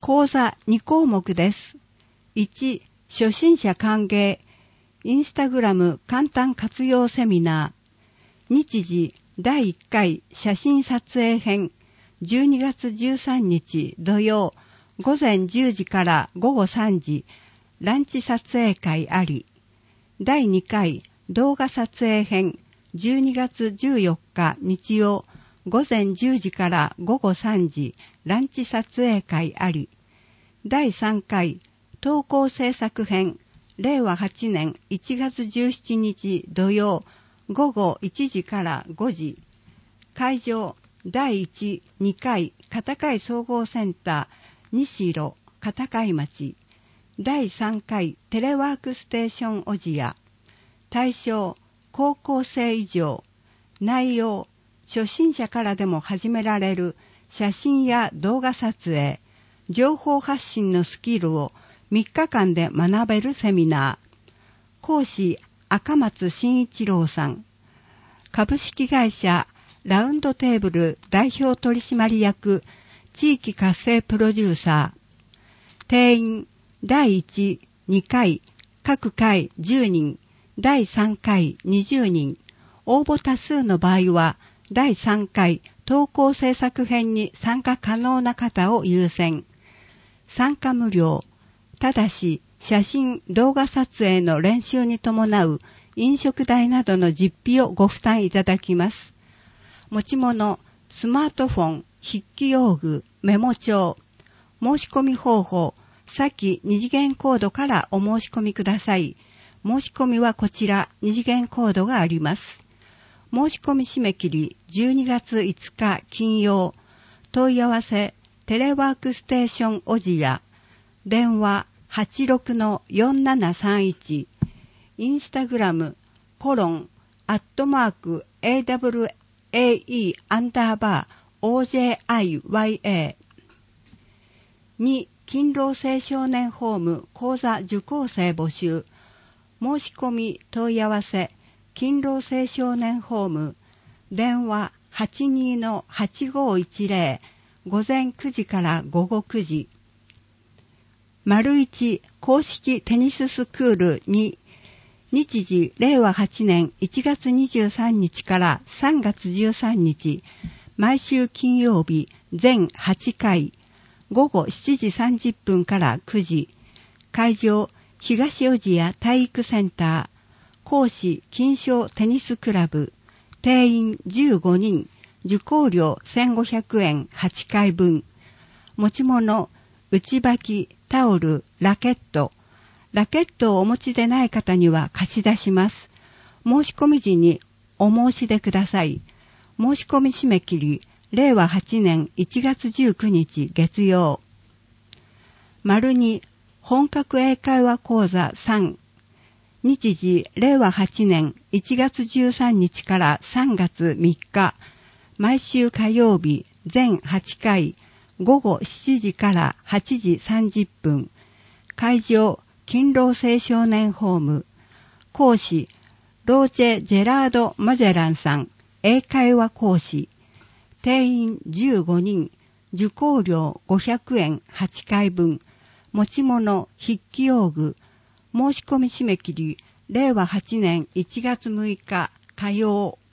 講座2項目です。1、初心者歓迎、インスタグラム簡単活用セミナー。日時第1回写真撮影編、12月13日土曜、午前10時から午後3時、ランチ撮影会あり。第2回動画撮影編、12月14日日曜、午前10時から午後3時、ランチ撮影会あり。第3回投稿制作編、令和8年1月17日土曜、午後1時から5時。会場、第1、2回片貝総合センター、西路、片貝町。第3回テレワークステーション小千谷。対象、高校生以上。内容、初心者からでも始められる写真や動画撮影、情報発信のスキルを3日間で学べるセミナー。講師、赤松慎一郎さん。株式会社ラウンドテーブル代表取締役、地域活性プロデューサー。定員、第1、2回、各回10人、第3回20人。応募多数の場合は、第3回投稿制作編に参加可能な方を優先。参加無料。ただし、写真・動画撮影の練習に伴う飲食代などの実費をご負担いただきます。持ち物、スマートフォン、筆記用具、メモ帳。申し込み方法、下記二次元コードからお申し込みください。申し込みはこちら、二次元コードがあります。申し込み締め切り12月5日金曜。問い合わせテレワークステーション小千谷。電話 86-4731。インスタグラム@AWAE_OJIYA。2、勤労青少年ホーム講座受講生募集。申し込み問い合わせ勤労青少年ホーム、電話 82-8510、午前9時から午後9時。1公式テニススクール2、日時令和8年1月23日から3月13日、毎週金曜日全8回、午後7時30分から9時。会場、東小千谷体育センター。講師、金賞テニスクラブ。定員15人。受講料1500円8回分。持ち物、内履き、タオル、ラケット。ラケットをお持ちでない方には貸し出します。申し込み時にお申し出ください。申し込み締め切り、令和8年1月19日月曜。2、本格英会話講座3。日時令和8年1月13日から3月3日、毎週火曜日全8回、午後7時から8時30分。会場、勤労青少年ホーム。講師、ローチェ・ジェラード・マゼランさん、英会話講師。定員15人、受講料500円8回分。持ち物、筆記用具。申し込み締め切り、令和8年1月6日火曜。